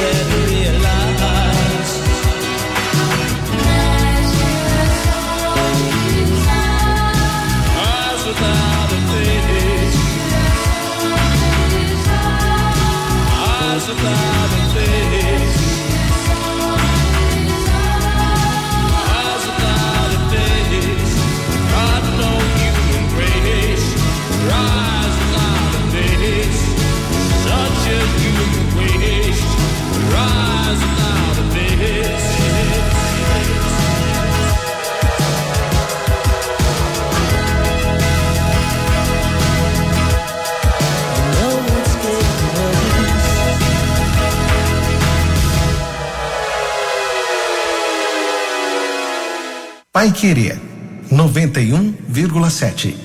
Paiquerê 91,7.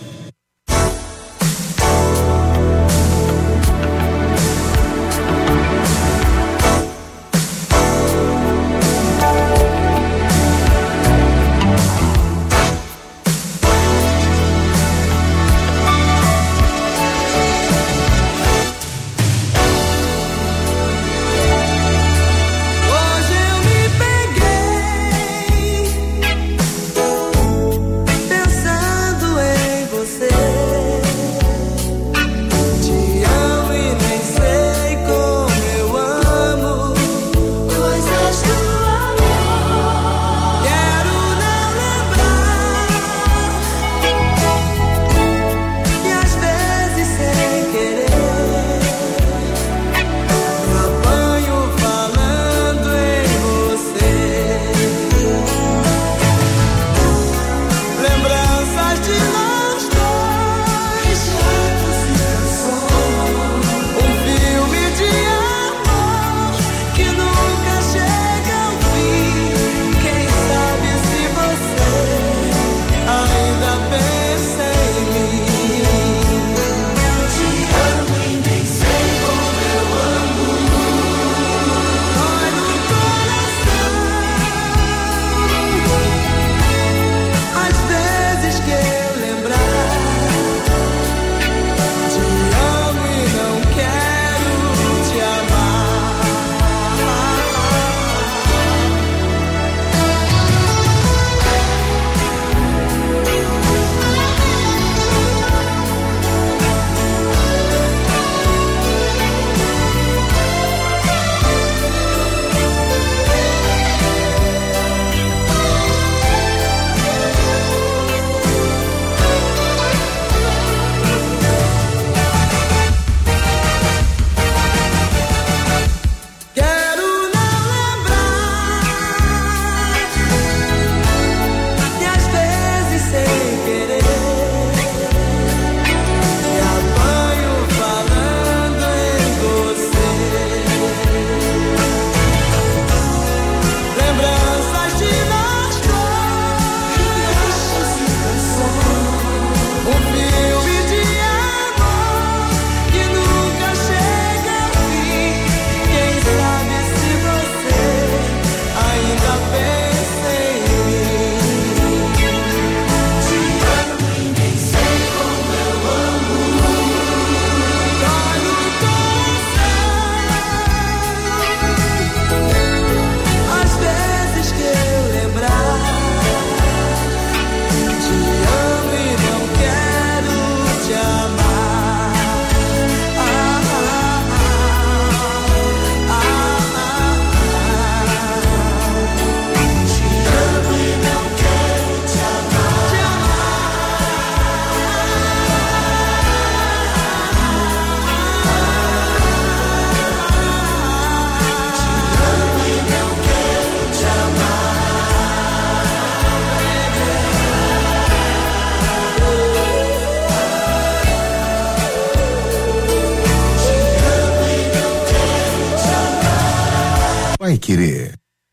Paiquerê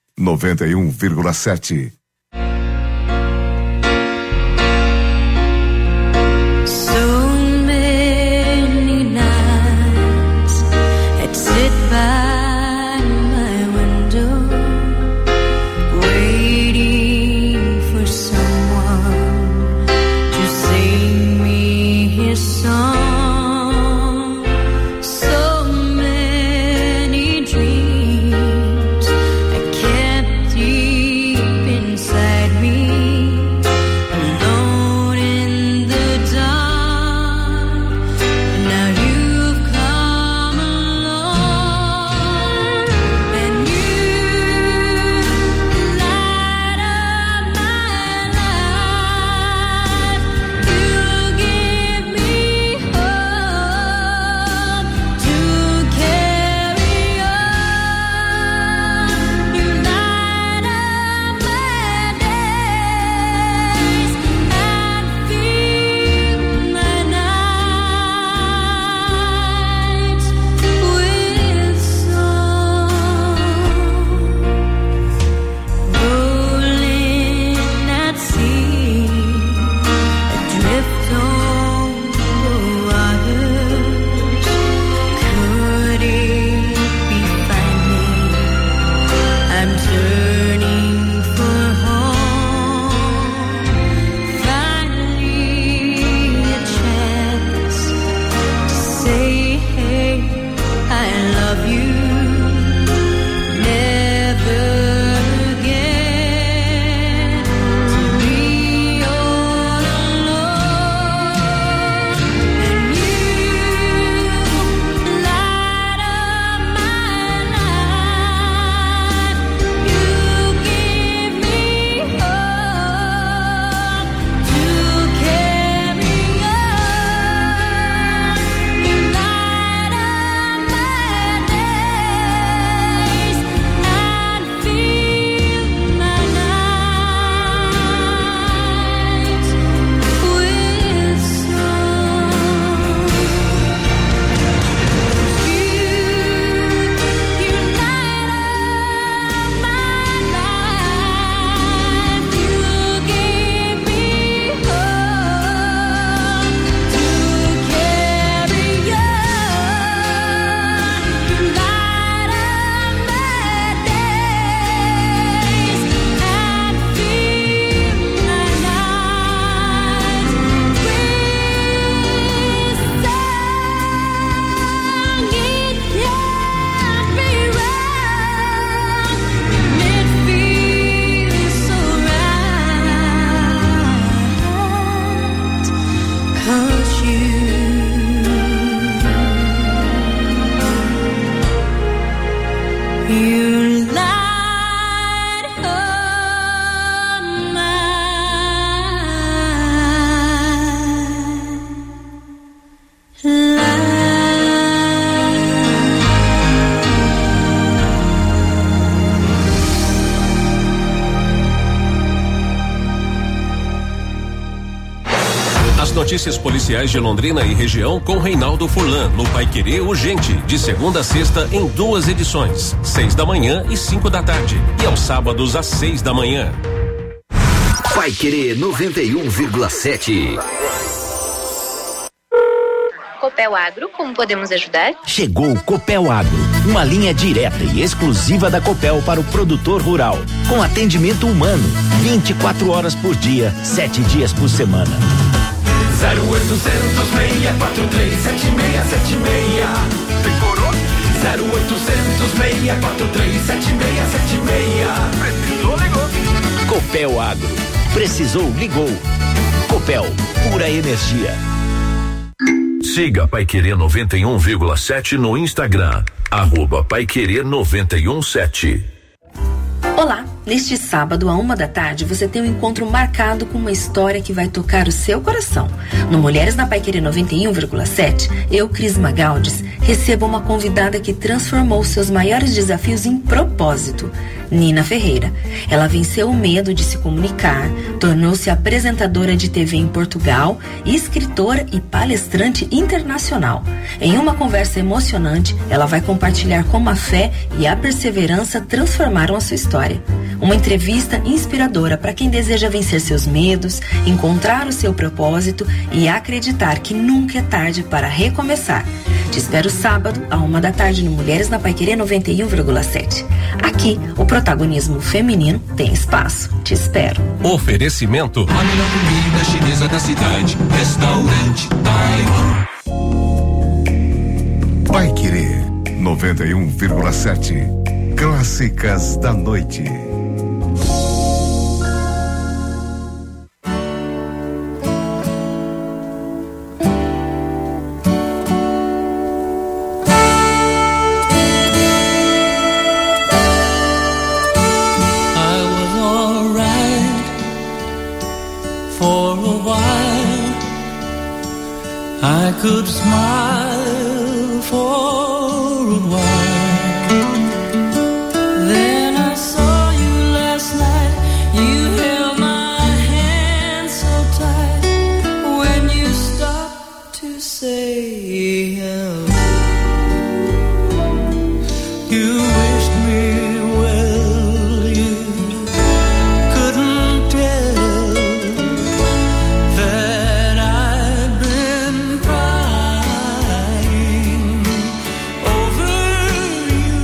91,7. So many dreams You light up my life. As notícias policiais de Londrina e região com Reinaldo Furlan no Paiquerê Urgente, de segunda a sexta em 2 edições, 6 da manhã e 5 da tarde, e aos sábados às 6 da manhã. Paiquerê 91,7. Copel Agro, como podemos ajudar? Chegou o Copel Agro, uma linha direta e exclusiva da Copel para o produtor rural, com atendimento humano, 24 horas por dia, 7 dias por semana. 0800 643 7676. Decorou? 0800 643 7676. Precisou, ligou. Copel Agro. Precisou, ligou. Copel, pura energia. Siga Paiquerê 91,7 no Instagram, @Paiquerê 91,7. Olá, neste sábado, à 1 da tarde, você tem um encontro marcado com uma história que vai tocar o seu coração. No Mulheres na Paiquerê 91,7, eu, Cris Magaldes, recebo uma convidada que transformou seus maiores desafios em propósito, Nina Ferreira. Ela venceu o medo de se comunicar, tornou-se apresentadora de TV em Portugal, escritora e palestrante internacional. Em uma conversa emocionante, ela vai compartilhar como a fé e a perseverança transformaram a sua história. Uma entrevista inspiradora para quem deseja vencer seus medos, encontrar o seu propósito e acreditar que nunca é tarde para recomeçar. Te espero sábado, à 1 da tarde, no Mulheres na Paiquerê 91,7. Aqui, o protagonismo feminino tem espaço. Te espero. Oferecimento: a melhor comida chinesa da cidade, Restaurante Taiwan. Paiquerê 91,7. Clássicas da noite. I could smile for a while. Then I saw you last night. You held my hand so tight. When you stopped to say hello, you wished me well. You couldn't tell that I'd been crying over you,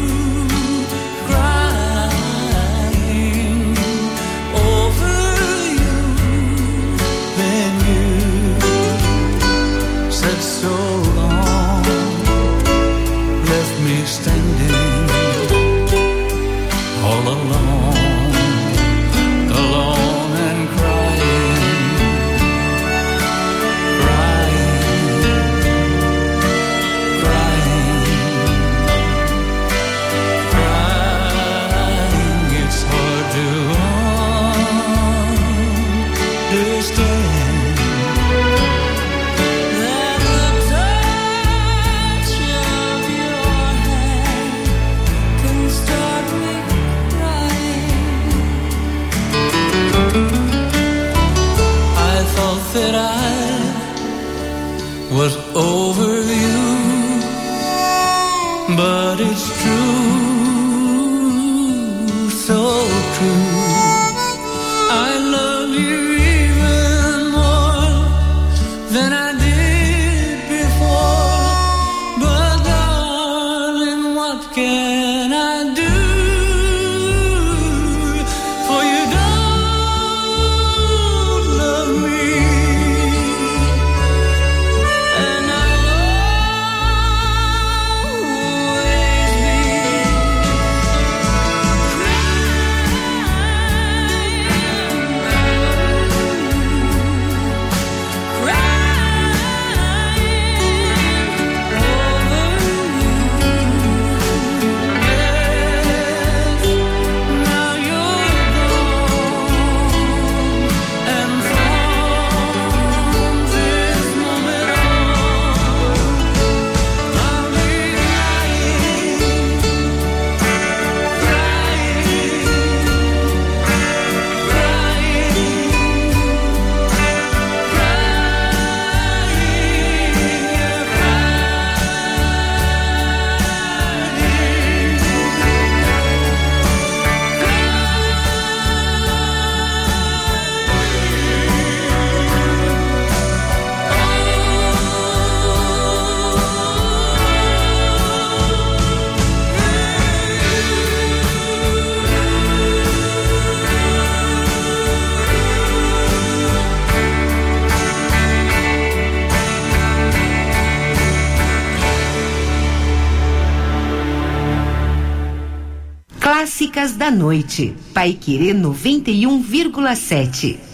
crying over you. Then you said so long, left me standing all alone, alone and crying, crying. It's hard to understand that the touch of your hand can start me crying. I thought that I was over you, but it's true, so true. I love you even more than I did before. But darling, what can I do? For you don't love me, and I'll always be crying. Clássicas da Noite, Paiquerê 91,7.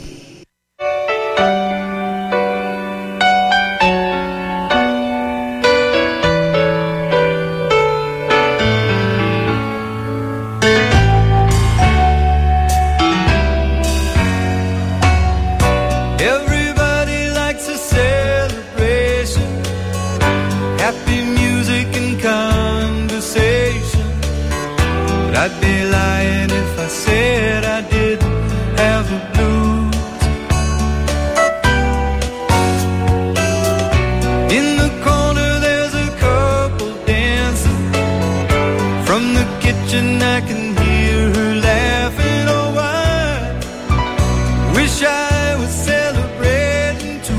I'd be lying if I said I didn't have the blues. In the corner there's a couple dancing. From the kitchen I can hear her laughing. Oh, I wish I was celebrating too.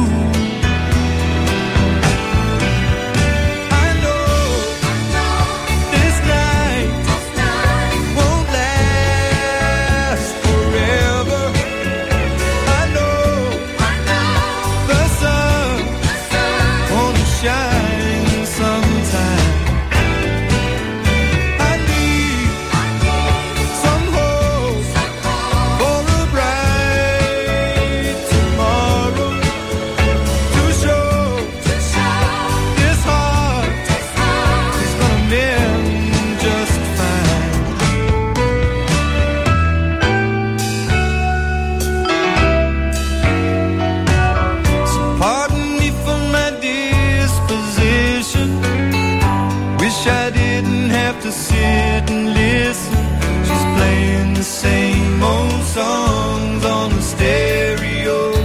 To sit and listen, she's playing the same old songs on the stereo.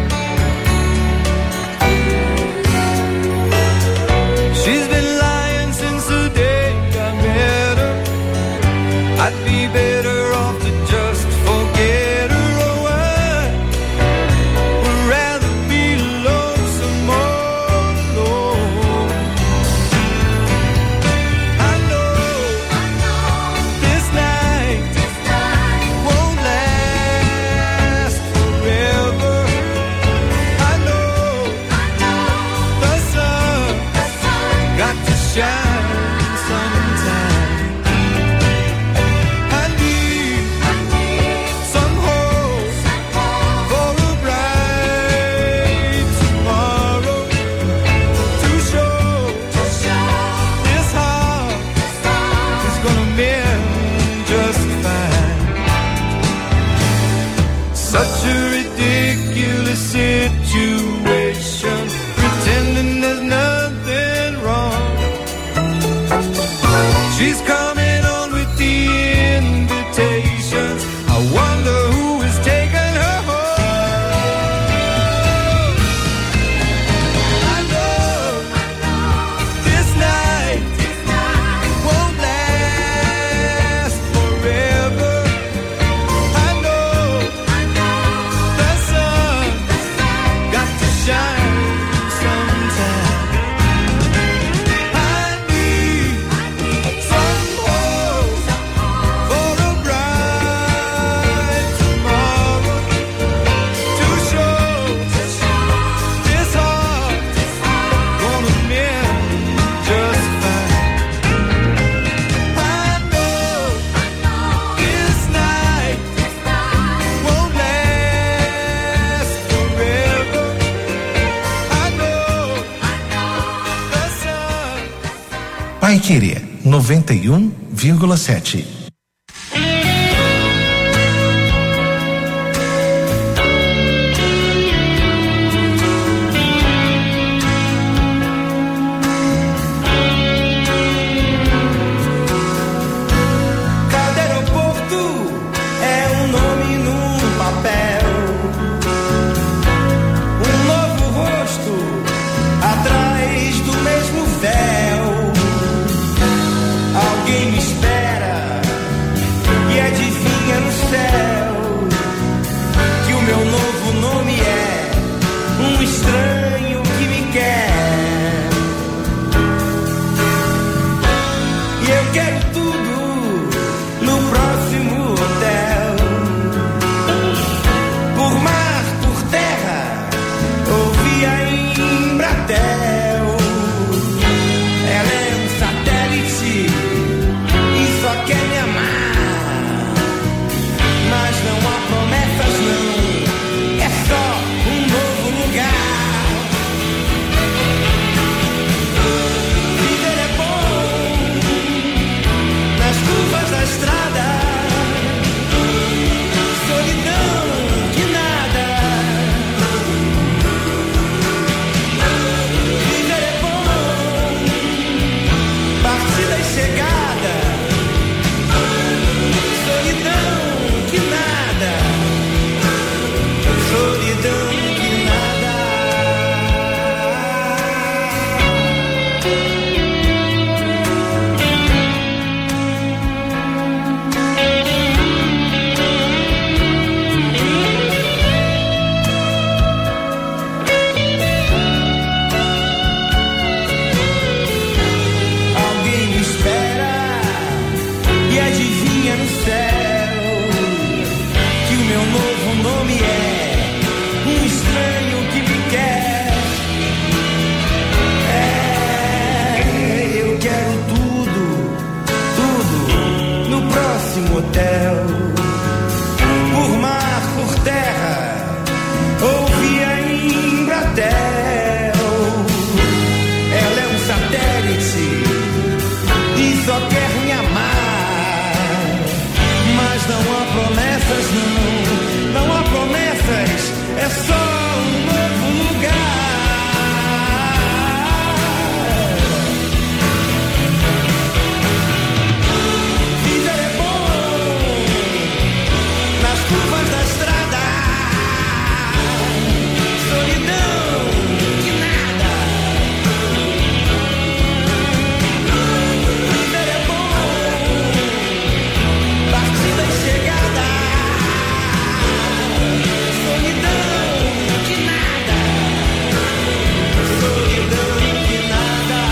She's been lying since the day I met her. I'd be better off to just forget her. Oh, I would rather be lonesome all alone. Shine sometime. I need some hope for a bright tomorrow to show this heart is gonna mend just fine. Such a ridiculous situation, pretending there's nothing wrong. She's coming on with the invitations. I wonder who is taking her home. I know this night won't last forever. I know the sun got to shine sometime. Paiquerê 91,7. Alguém me espera E adivinha no céu que o meu novo nome é um estranho que me quer. Eu quero tudo, tudo no próximo hotel. Por mar, por terra, ou via Embratel. Ela é um satélite e só quer me amar. Mas não há promessas, não há promessas, é só um novo lugar. Viver é bom nas curvas da estrada, solidão que nada. Viver é bom, partida e chegada, solidão que nada, solidão que nada.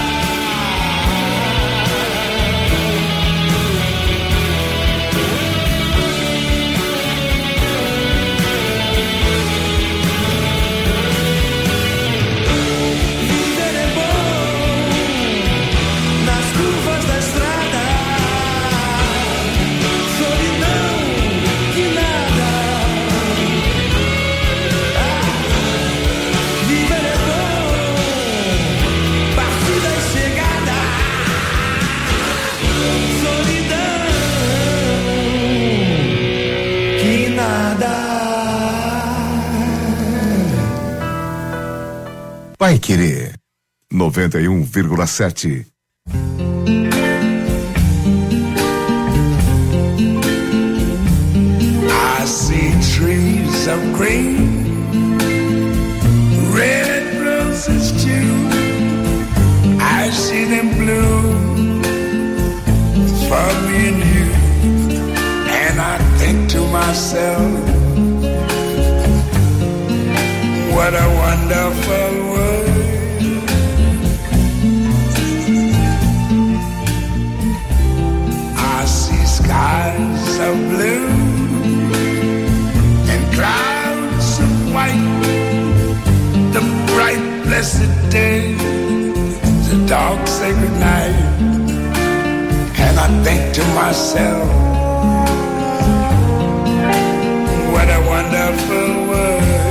Viver é bom nas curvas da estrada, solidão que nada. Viver é bom, partida e chegada, solidão que nada. Paiquerê 91,7. I see trees of green, red roses too. I see them bloom for me and you. And I think to myself, what a wonderful world. I see skies of blue and clouds of white, the bright blessed day, the dark sacred night. And I think to myself, what a wonderful world.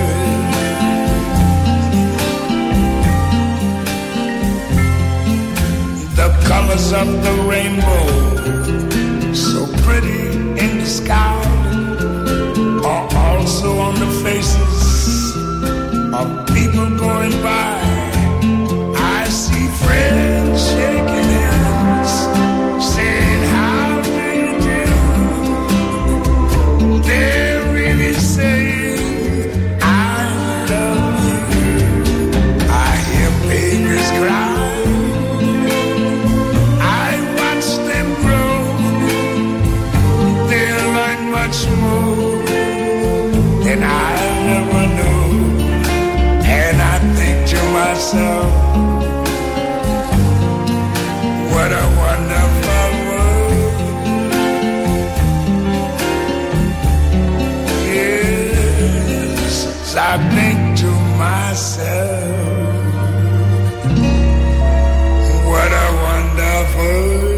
The colors of the rainbow, so pretty in the sky, are also on the faces of people going by. I see friends shaking hands, saying how do you do. They're really saying I love you. I hear babies cry, more than I never knew. And I think to myself, what a wonderful world. Yes, I think to myself, what a wonderful world.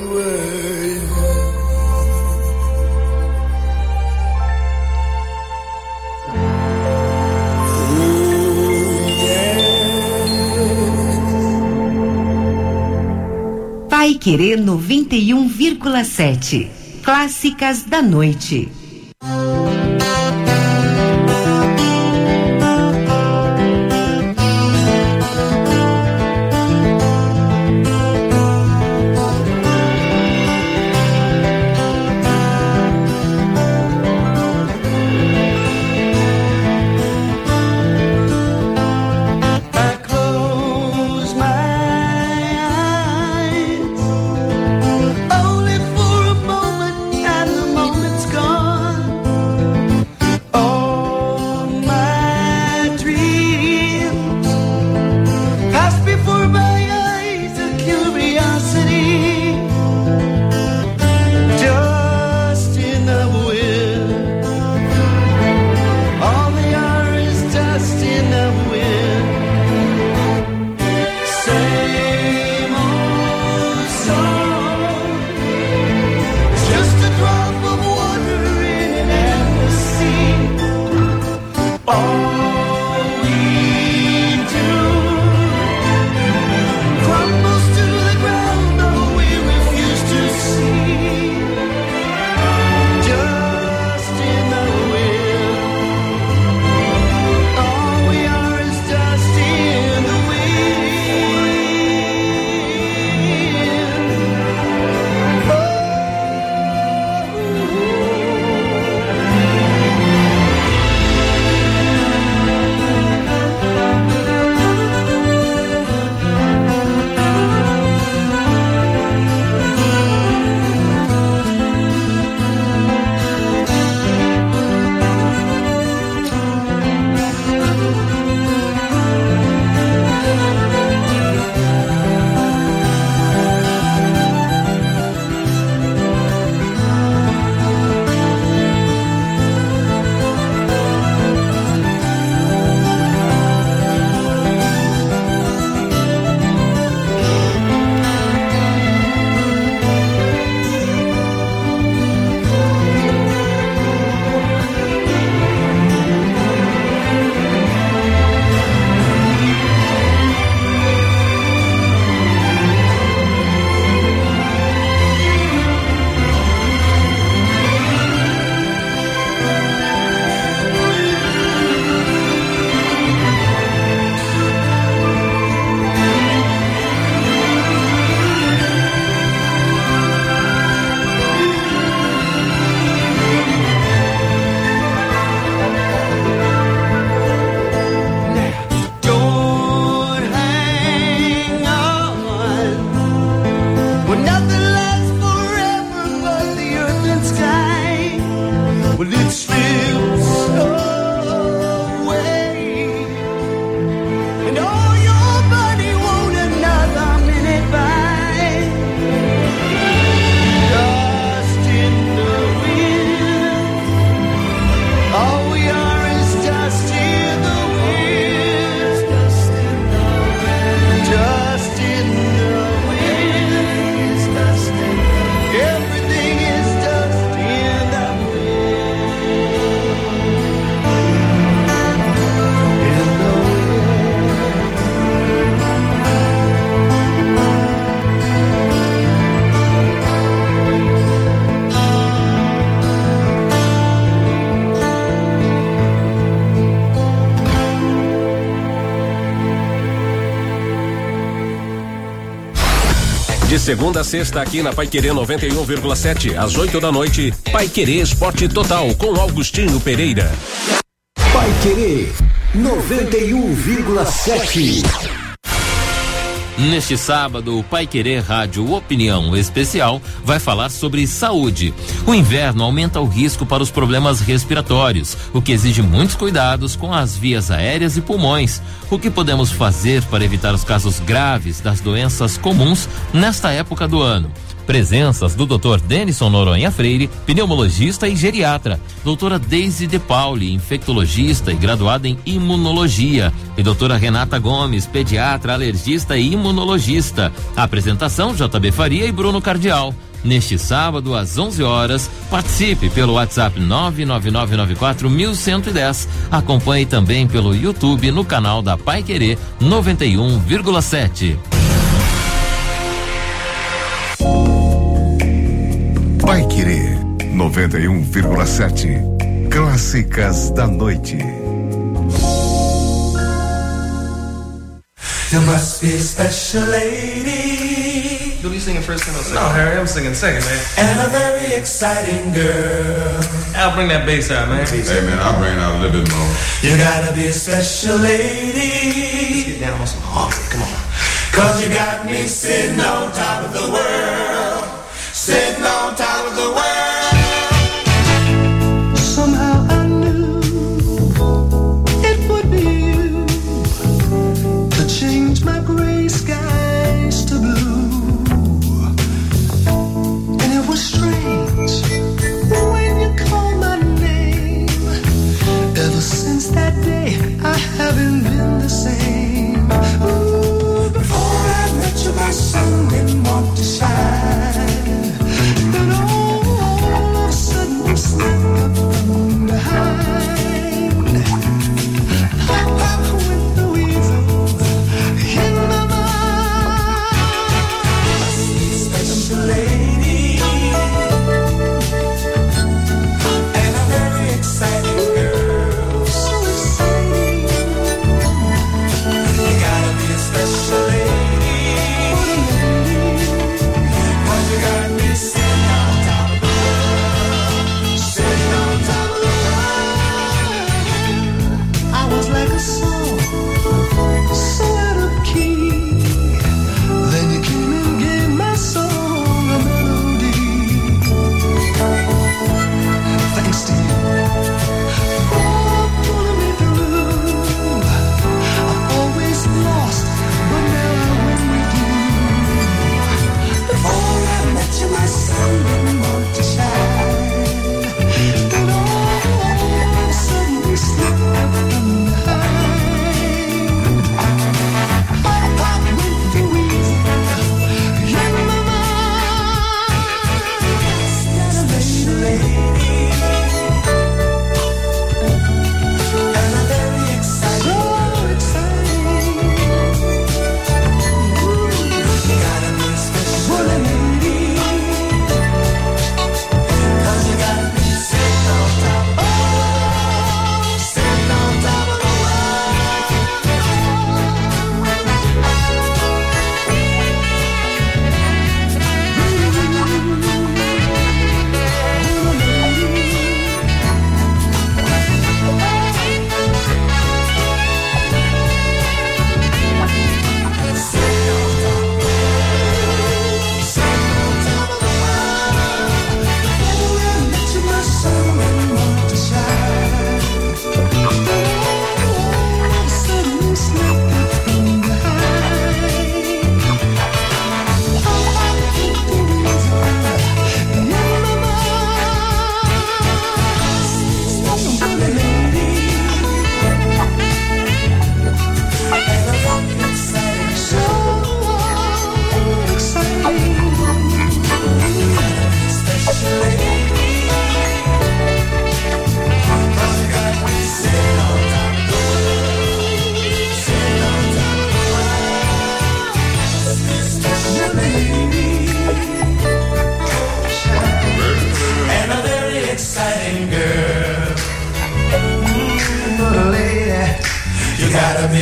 Paiquerê 91,7. Clássicas da noite. Only for a moment, and the moment's gone. Well, it slips away, and all your body won't another minute by. Dust in the wind, all we are is dust in the wind. Dust in the wind, dust in the wind, dust in the wind. Everything is dust in the De segunda a sexta aqui na Paiquerê 91,7, às 8 da noite, Paiquerê Esporte Total com Augustinho Pereira. Paiquerê 91,7. Neste sábado, o Paiquerê Rádio Opinião Especial vai falar sobre saúde. O inverno aumenta o risco para os problemas respiratórios, o que exige muitos cuidados com as vias aéreas e pulmões. O que podemos fazer para evitar os casos graves das doenças comuns nesta época do ano? Presenças do Dr. Denison Noronha Freire, pneumologista e geriatra, doutora Deise De Pauli, infectologista e graduada em imunologia, e doutora Renata Gomes, pediatra, alergista e imunologista. A apresentação JB Faria e Bruno Cardial. Neste sábado, às 11 horas, participe pelo WhatsApp 99994-1110. Acompanhe também pelo YouTube no canal da Paiquerê 91,7. Paiquerê 91,7. Clássicas da noite. You must be a special lady. You'll be singing first and I'll sing. No, Harry, I'm singing second, man. And a very exciting girl. I'll bring that bass out, man. Hey, man, I'll bring it out a little bit more. You gotta be a special lady. Let's get down on some honky, come on. 'Cause you got me sitting on top of the world. Sitting on top of the world. Somehow I knew it would be you to change my gray skies to blue. And it was strange when you called my name. Ever since that day I haven't been the same. Ooh, before I met you my sun didn't want to shine. And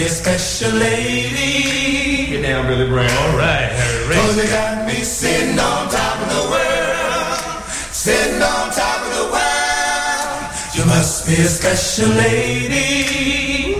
a special lady. Get down, Billy Brown. All right, Harry Ray. 'Cause you got me sitting on top of the world, sitting on top of the world. You must be a special lady,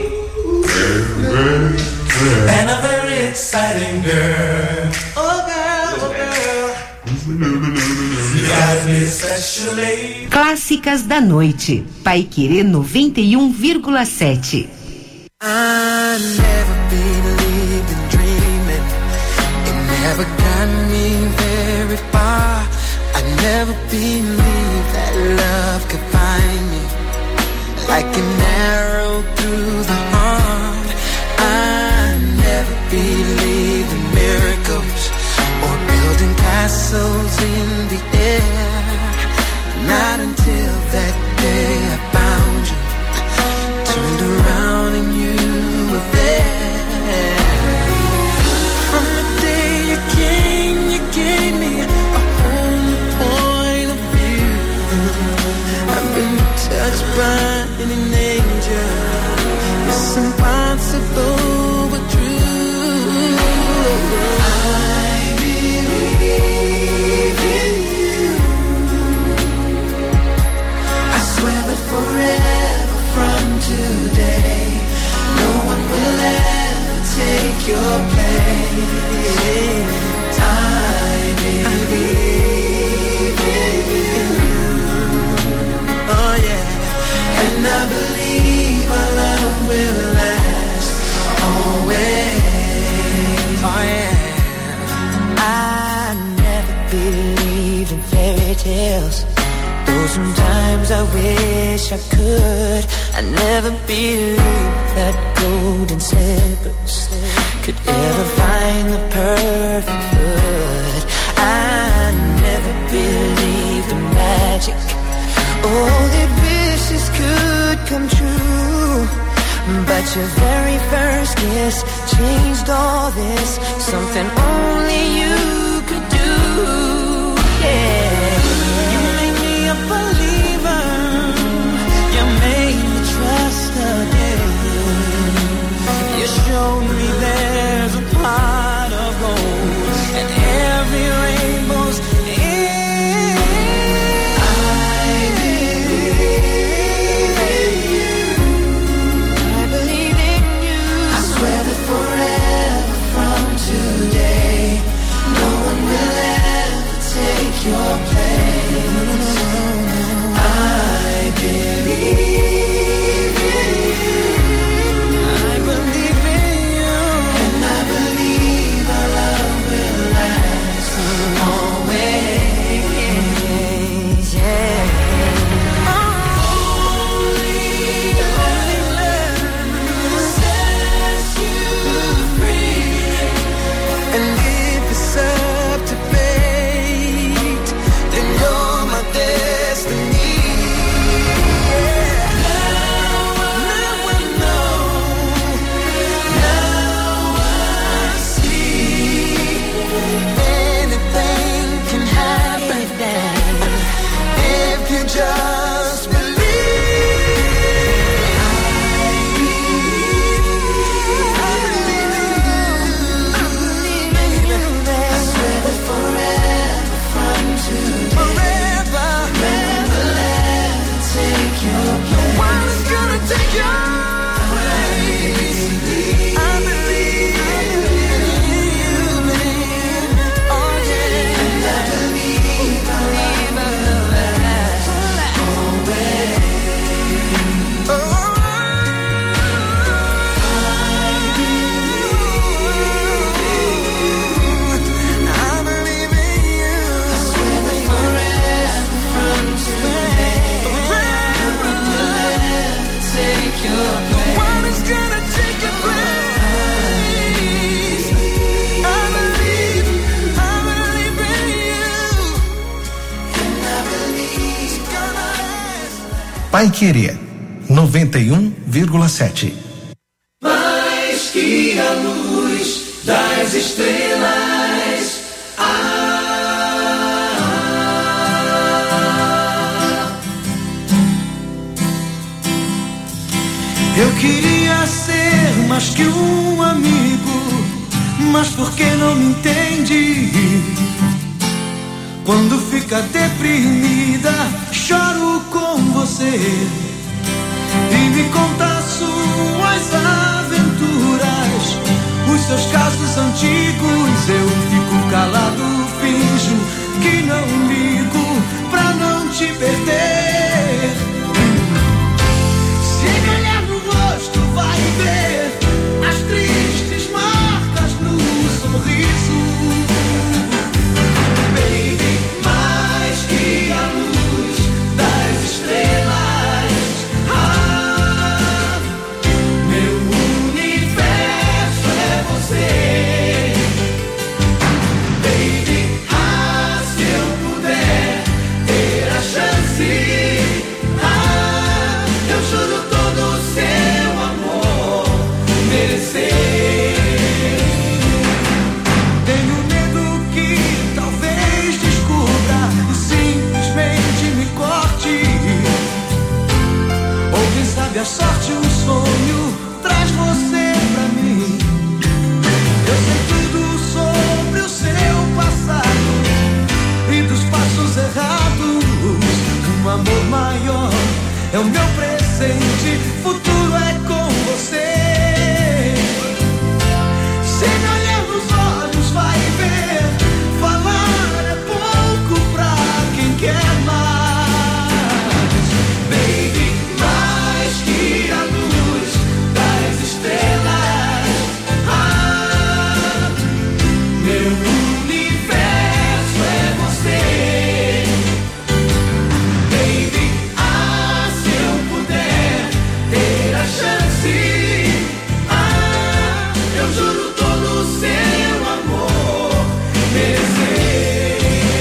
and a very exciting girl. Oh girl, oh girl. You got me a special lady. Clássicas da noite. Paiquerê 91,7. I never believed in dreaming. It never got me very far. I never believed that love could find me like an arrow through the heart. I never believed in miracles or building castles in the air. Not until that day I found you, turned around and you were there. From the day you came, you gave me a whole new point of view. I've been touched by an angel. It's impossible but true. I believe in you. I swear that forever from today, no one will ever take your place. I believe in you. Oh yeah. And I believe our love will last always. Oh yeah. I never believed in fairy tales, though sometimes I wish I could. I never believed that golden slippers could ever find the perfect foot. I never believed in magic, oh, that wishes could come true. But your very first kiss changed all this, something only you could do. Yeah, you made me a believer, you made me trust again. You showed me there's a pot of gold and every rainbow's end. I believe in you. I believe in you. I swear that forever from today, no one will ever take your place. I believe in you. I believe in you. And I believe our love will last always. Yeah. Only love sets you free. And if it's up to fate, then you're my destiny. Yeah. Now I know, now I see, anything can happen if you just believe. I believe in you. I swear that forever from today, forever will ever take your place. No one is gonna take your place. I believe in you, man. Oh yeah. And I believe our love will last always. Oh, I believe in you. I swear that forever from today, forever will ever take your place. No one is gonna take your place. I believe in you. And I believe it's gonna last. Paiquerê 91,7. Mais que a luz das estrelas. Eu queria ser mais que um amigo, mas por que não me entende? Quando fica deprimida, choro com você e me conta suas aventuras, os seus casos antigos. Eu fico calado, finjo que não ligo pra não te perder. Se me olhar no rosto vai ver as tristes marcas no sorriso. Baby, mais que a luz das estrelas, meu universo é você. Baby, se eu puder ter a chance, eu juro todo o seu amor merecer. Tenho medo que talvez descubra e simplesmente me corte, ou quem sabe a sorte, um sonho traz você pra mim. Eu sei tudo sobre o seu passado e dos passos errados. Um amor maior é o meu presente, futuro é com você. Se me olhar nos olhos vai ver, falar é pouco pra quem quer mais. Baby, mais que a luz das estrelas, meu universo é você. Baby, se eu puder ter a chance, eu juro todo o seu amor merecer.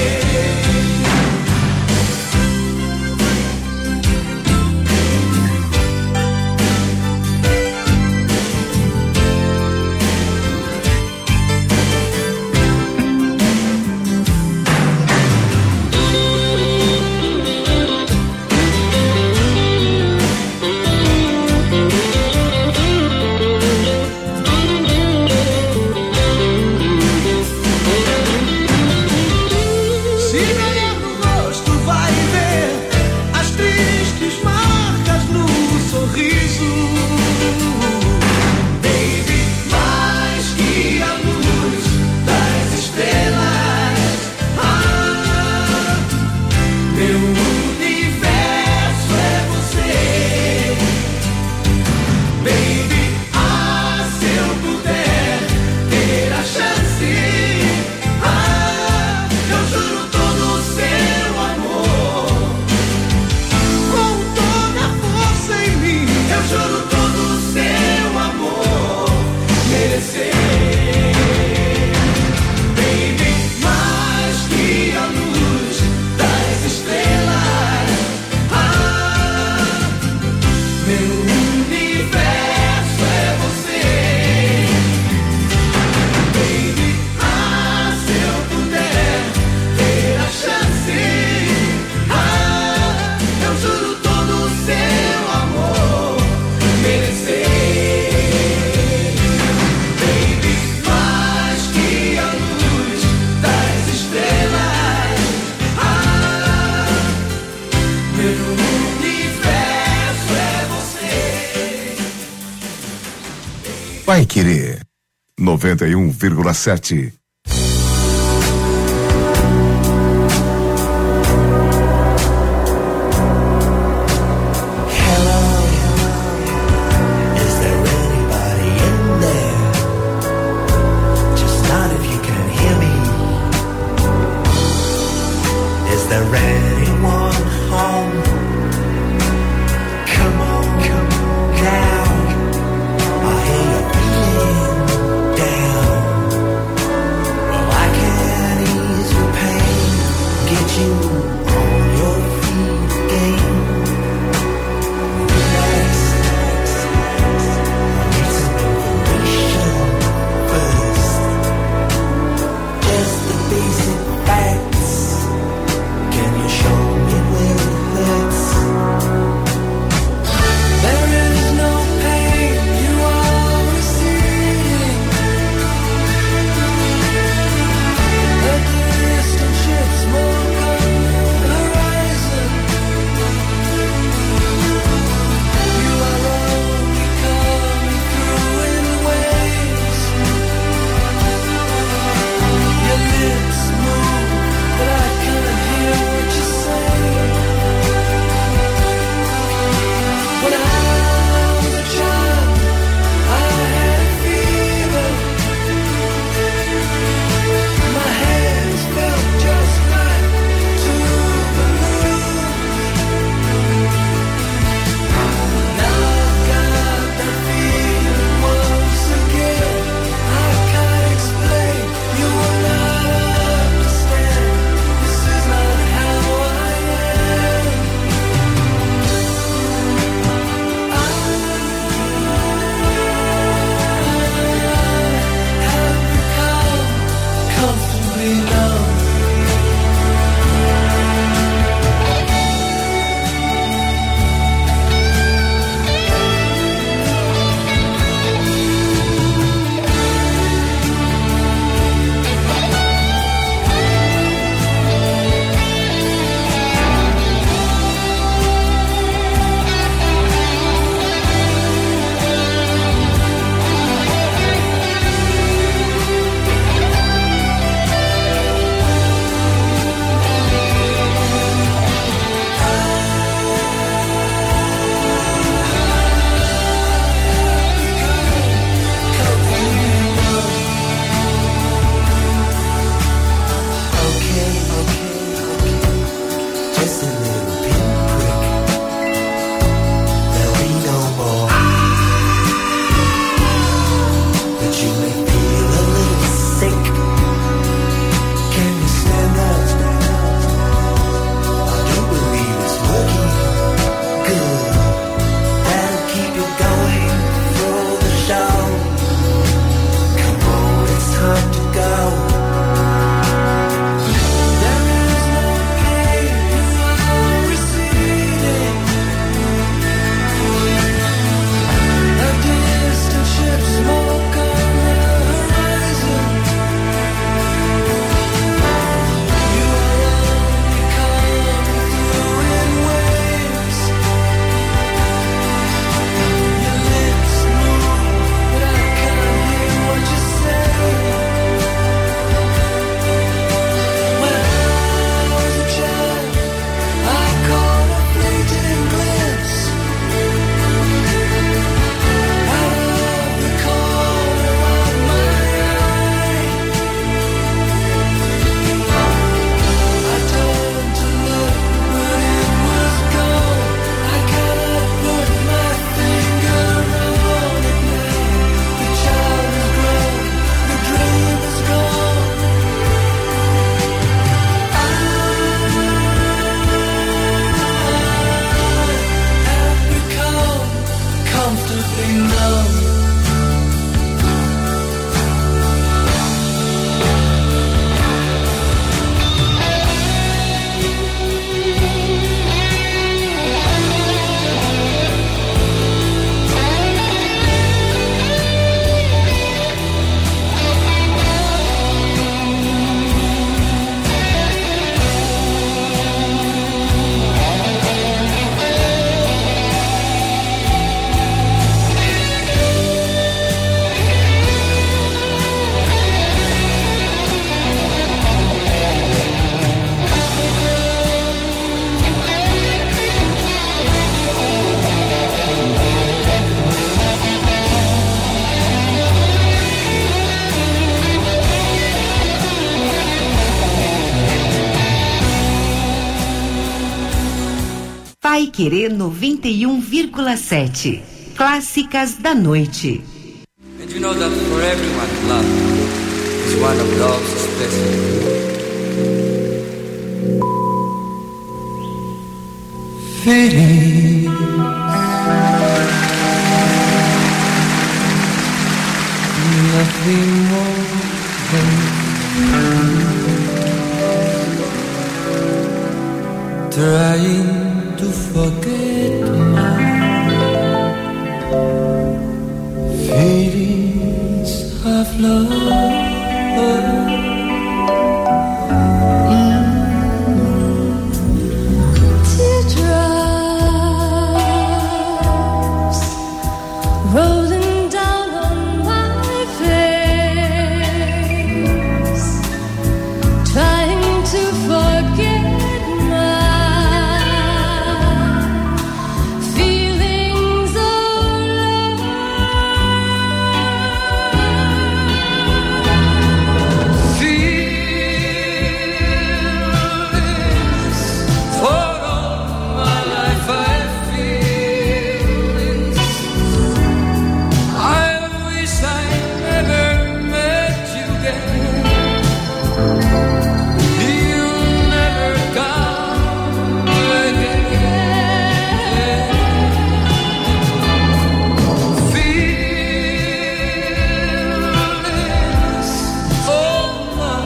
Se me olhar no rosto vai ver as tristes marcas no sorriso. Baby, mais que a luz das estrelas, meu universo é você. Baby, se eu puder ter a chance, eu juro todo o seu amor, com toda a força em mim. Eu juro todo o seu amor merecer. Baby, mais que a luz das estrelas, meu universo é você. Baby, se eu puder ter a chance, eu juro todo o seu amor merecer. Baby, mais que a luz das estrelas, meu universo é você. Vai Querer 91,7. Is there anybody in there? Just not if you can hear me. Is there anyone home? Come on now. I hear you feeling down. Paiquerê 91,7. Clássicas da noite. And you know that for everyone, love is one of love's special. Feeling nothing more than trying to forget my feelings of love. Teardrops rolling down on my face, trying to forget my feelings of love. Feelings for all my life I feel it. I wish I never met you again. You'll never come again. Feelings for my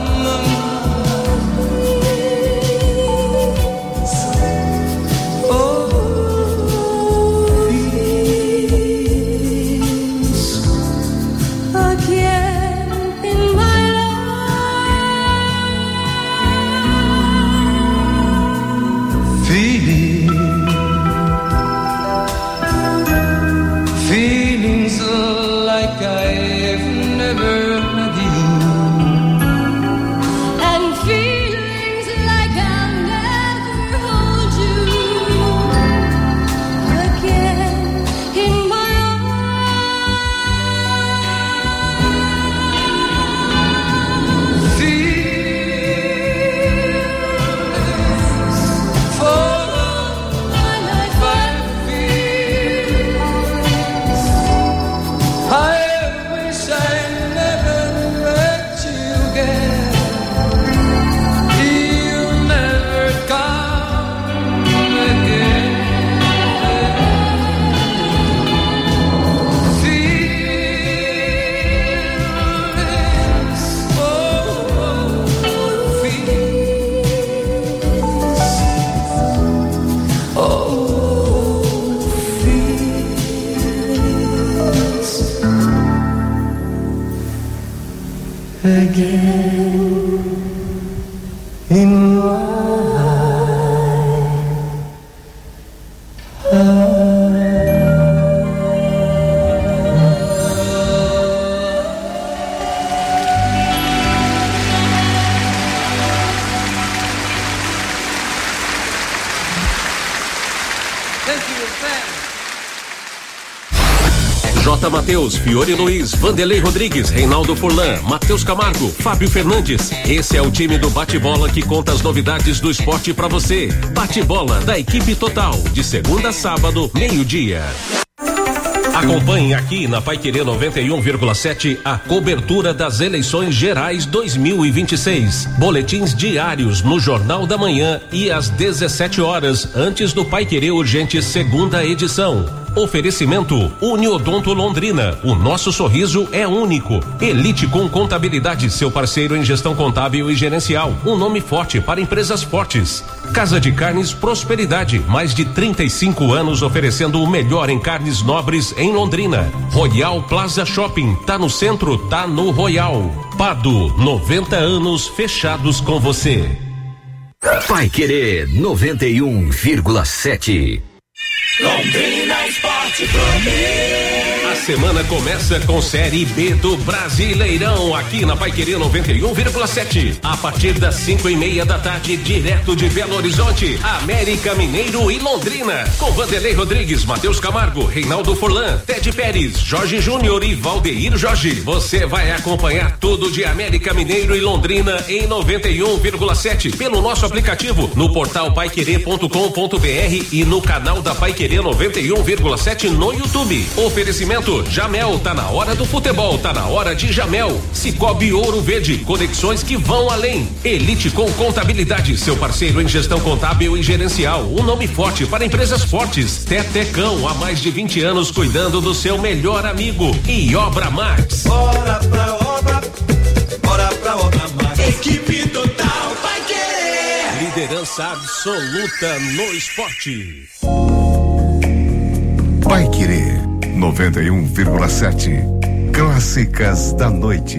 memories. Oh, feelings again in my life. Feelings like I've never had you. And feelings like I'll never hold you again in my arms. Feelings for all My life my feelings. I wish I never met you again. You'll never come again. Feelings, oh, feelings, oh, feelings again in my Thank you, thanks. J. Matheus, Fiore Luiz, Vanderlei Rodrigues, Reinaldo Furlan, Matheus Camargo, Fábio Fernandes. Esse é o time do Bate-Bola que conta as novidades do esporte pra você. Bate-Bola da equipe total, de segunda a sábado, meio-dia. Acompanhe aqui na Paiquerê 91,7 a cobertura das eleições gerais 2026. Boletins diários no Jornal da Manhã e às 17 horas, antes do Paiquerê Urgente segunda edição. Oferecimento Uniodonto Londrina. O nosso sorriso é único. Elite com Contabilidade, seu parceiro em gestão contábil e gerencial. Um nome forte para empresas fortes. Casa de Carnes Prosperidade. Mais de 35 anos oferecendo o melhor em carnes nobres em Londrina. Royal Plaza Shopping. Tá no centro, tá no Royal. Pado, 90 anos fechados com você. Paiquerê 91,7. Londrina Esporte Clube. A semana começa com Série B do Brasileirão, aqui na Paiquerê 91,7. A partir das 5:30 da tarde, direto de Belo Horizonte, América Mineiro e Londrina. Com Vanderlei Rodrigues, Matheus Camargo, Reinaldo Furlan, Ted Pérez, Jorge Júnior e Valdeir Jorge. Você vai acompanhar tudo de América Mineiro e Londrina em 91,7 pelo nosso aplicativo, no portal paiquerê.com.br e no canal da Paiquerê 91,7 no YouTube. Oferecimento Jamel, tá na hora do futebol, tá na hora de Jamel. Cicobi Ouro Verde, conexões que vão além. Elite com Contabilidade, seu parceiro em gestão contábil e gerencial, um nome forte para empresas fortes. Tetecão, há mais de 20 anos cuidando do seu melhor amigo. E Obra Max. Bora pra obra Max. Equipe total vai querer. Liderança absoluta no esporte. Paiquerê 91,7. Clássicas da noite.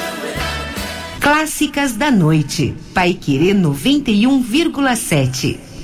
Clássicas da noite. Paiquerê 91,7.